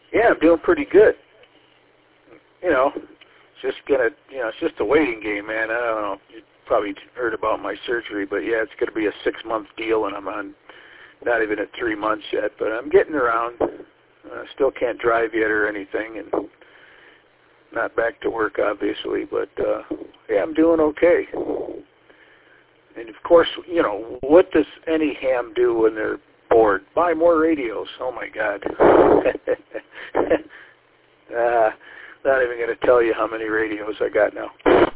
Yeah, I'm doing pretty good. You know, it's just a waiting game, man. I don't know. You probably heard about my surgery, but yeah, it's going to be a 6-month deal, and I'm on not even at 3 months yet, but I'm getting around. Still can't drive yet or anything, and not back to work, obviously, but yeah, I'm doing okay. And of course, you know, what does any ham do when they're bored? Buy more radios. Oh my God. Not even going to tell you how many radios I got now.